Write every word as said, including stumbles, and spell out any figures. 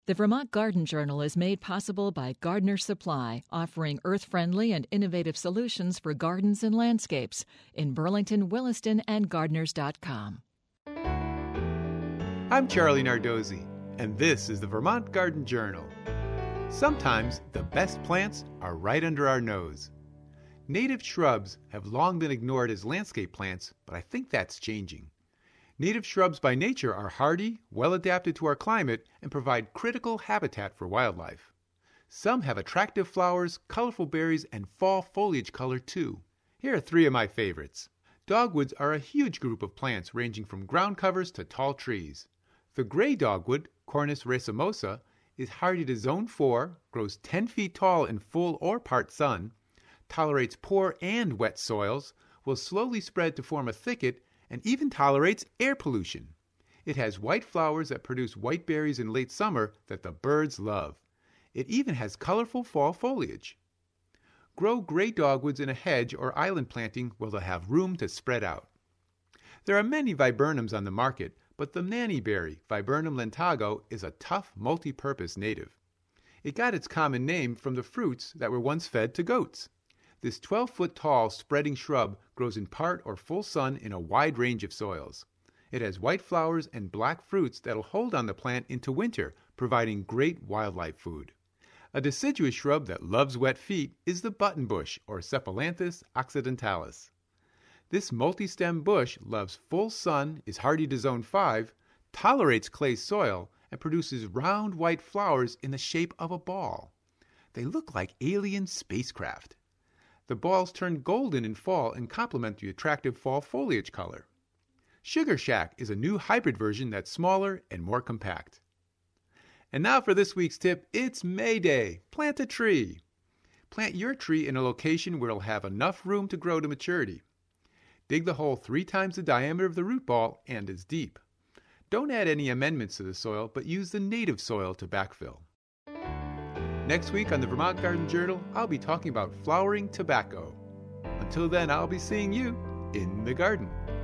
The Vermont Garden Journal is made possible by Gardener's Supply, offering earth-friendly and innovative solutions for gardens and landscapes in Burlington, Williston, and gardeners dot com. I'm Charlie Nardozzi, and this is the Vermont Garden Journal. Sometimes the best plants are right under our nose. Native shrubs have long been ignored as landscape plants, but I think that's changing. Native shrubs by nature are hardy, well adapted to our climate, and provide critical habitat for wildlife. Some have attractive flowers, colorful berries, and fall foliage color too. Here are three of my favorites. Dogwoods are a huge group of plants ranging from ground covers to tall trees. The gray dogwood, Cornus racemosa, is hardy to zone four, grows ten feet tall in full or part sun, tolerates poor and wet soils, will slowly spread to form a thicket, and even tolerates air pollution. It has white flowers that produce white berries in late summer that the birds love. It even has colorful fall foliage. Grow gray dogwoods in a hedge or island planting where they'll have room to spread out. There are many viburnums on the market, but the nannyberry, Viburnum lentago, is a tough, multi-purpose native. It got its common name from the fruits that were once fed to goats. This twelve-foot-tall spreading shrub grows in part or full sun in a wide range of soils. It has white flowers and black fruits that'll hold on the plant into winter, providing great wildlife food. A deciduous shrub that loves wet feet is the buttonbush, or Cephalanthus occidentalis. This multi-stem bush loves full sun, is hardy to zone five, tolerates clay soil, and produces round white flowers in the shape of a ball. They look like alien spacecraft. The balls turn golden in fall and complement the attractive fall foliage color. Sugar Shack is a new hybrid version that's smaller and more compact. And now for this week's tip, it's May Day. Plant a tree. Plant your tree in a location where it'll have enough room to grow to maturity. Dig the hole three times the diameter of the root ball and as deep. Don't add any amendments to the soil, but use the native soil to backfill. Next week on the Vermont Garden Journal, I'll be talking about flowering tobacco. Until then, I'll be seeing you in the garden.